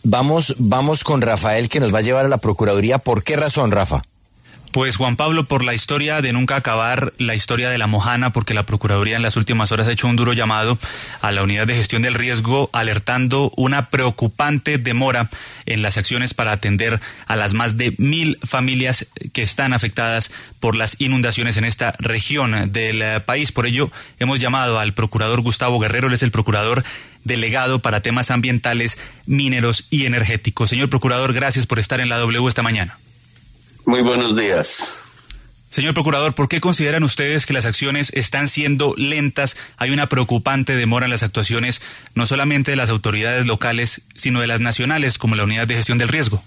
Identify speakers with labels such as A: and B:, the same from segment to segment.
A: Vamos con Rafael, que nos va a llevar a la Procuraduría. ¿Por qué razón, Rafa?
B: Pues Juan Pablo, por la historia de nunca acabar, la historia de La Mojana, porque la Procuraduría en las últimas horas ha hecho un duro llamado a la Unidad de Gestión del Riesgo, alertando una preocupante demora en las acciones para atender a las más de 1.000 familias que están afectadas por las inundaciones en esta región del país. Por ello, hemos llamado al procurador Gustavo Guerrero, él es el procurador delegado para temas ambientales, mineros y energéticos. Señor procurador, gracias por estar en la W esta mañana.
C: Muy buenos días.
B: Señor procurador, ¿por qué consideran ustedes que las acciones están siendo lentas? Hay una preocupante demora en las actuaciones, no solamente de las autoridades locales, sino de las nacionales, como la Unidad de Gestión del Riesgo.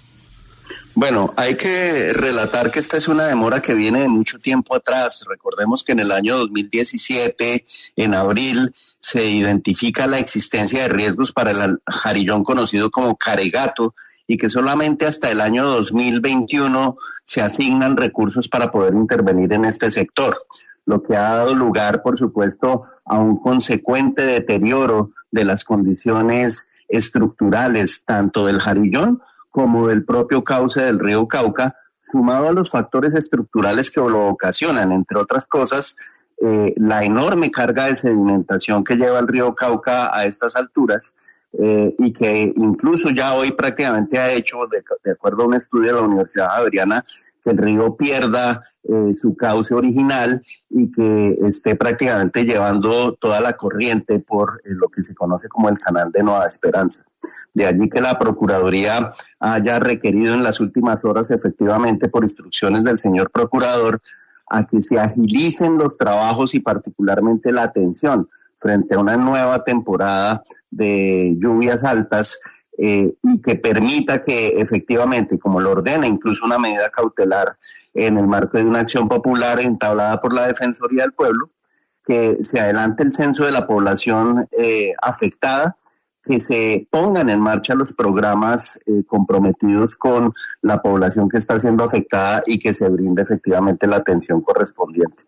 C: Bueno, hay que relatar que esta es una demora que viene de mucho tiempo atrás. Recordemos que en el año 2017, en abril, se identifica la existencia de riesgos para el jarillón conocido como caregato, y que solamente hasta el año 2021 se asignan recursos para poder intervenir en este sector, lo que ha dado lugar, por supuesto, a un consecuente deterioro de las condiciones estructurales, tanto del jarillón como del propio cauce del río Cauca, sumado a los factores estructurales que lo ocasionan, entre otras cosas, la enorme carga de sedimentación que lleva el río Cauca a estas alturas, y que incluso ya hoy prácticamente ha hecho, de acuerdo a un estudio de la Universidad Javeriana, que el río pierda su cauce original y que esté prácticamente llevando toda la corriente por lo que se conoce como el Canal de Nueva Esperanza. De allí que la Procuraduría haya requerido en las últimas horas, efectivamente por instrucciones del señor Procurador, a que se agilicen los trabajos y particularmente la atención frente a una nueva temporada de lluvias altas, y que permita que efectivamente, como lo ordena incluso una medida cautelar en el marco de una acción popular entablada por la Defensoría del Pueblo, que se adelante el censo de la población afectada, que se pongan en marcha los programas comprometidos con la población que está siendo afectada y que se brinde efectivamente la atención correspondiente.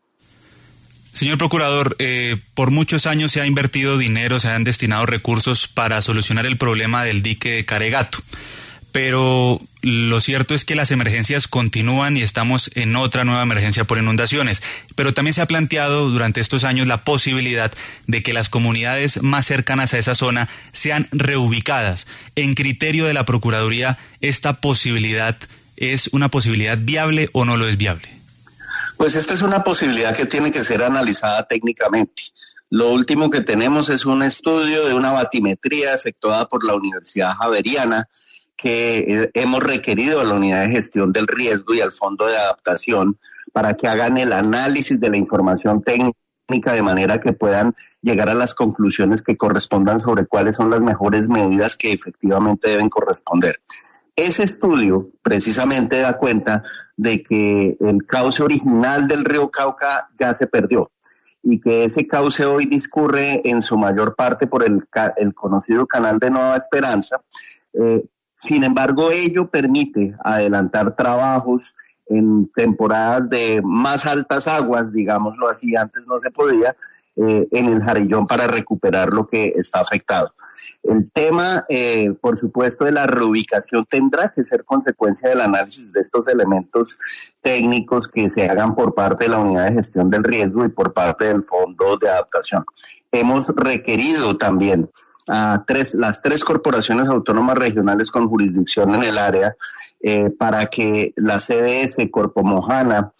B: Señor procurador, por muchos años se ha invertido dinero, se han destinado recursos para solucionar el problema del dique de Caregato, pero lo cierto es que las emergencias continúan y estamos en otra nueva emergencia por inundaciones. Pero también se ha planteado durante estos años la posibilidad de que las comunidades más cercanas a esa zona sean reubicadas. En criterio de la Procuraduría, ¿esta posibilidad es una posibilidad viable o no lo es viable?
C: Pues esta es una posibilidad que tiene que ser analizada técnicamente. Lo último que tenemos es un estudio de una batimetría efectuada por la Universidad Javeriana que hemos requerido a la Unidad de Gestión del Riesgo y al Fondo de Adaptación para que hagan el análisis de la información técnica de manera que puedan llegar a las conclusiones que correspondan sobre cuáles son las mejores medidas que efectivamente deben corresponder. Ese estudio precisamente da cuenta de que el cauce original del río Cauca ya se perdió y que ese cauce hoy discurre en su mayor parte por el conocido Canal de Nueva Esperanza. Sin embargo, ello permite adelantar trabajos en temporadas de más altas aguas, digámoslo así, antes no se podía, en el jarillón para recuperar lo que está afectado. El tema, por supuesto, de la reubicación tendrá que ser consecuencia del análisis de estos elementos técnicos que se hagan por parte de la Unidad de Gestión del Riesgo y por parte del Fondo de Adaptación. Hemos requerido también a las tres corporaciones autónomas regionales con jurisdicción en el área para que la CDS, Corpo Mojana,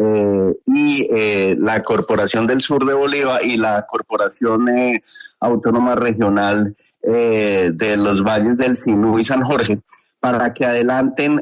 C: y la Corporación del Sur de Bolívar y la Corporación Autónoma Regional de los Valles del Sinú y San Jorge, para que adelanten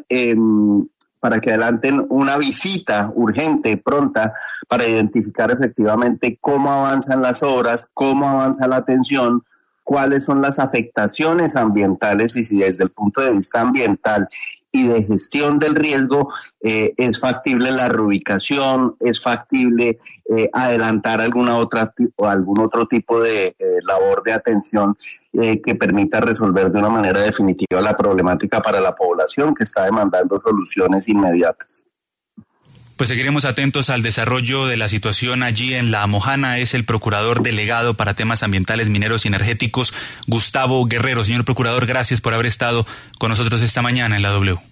C: una visita urgente, pronta, para identificar efectivamente cómo avanzan las obras, cómo avanza la atención, cuáles son las afectaciones ambientales y si desde el punto de vista ambiental y de gestión del riesgo es factible la reubicación, es factible adelantar algún otro tipo de labor de atención que permita resolver de una manera definitiva la problemática para la población que está demandando soluciones inmediatas.
B: Pues seguiremos atentos al desarrollo de la situación allí en La Mojana. Es el procurador delegado para temas ambientales, mineros y energéticos, Gustavo Guerrero. Señor procurador, gracias por haber estado con nosotros esta mañana en la W.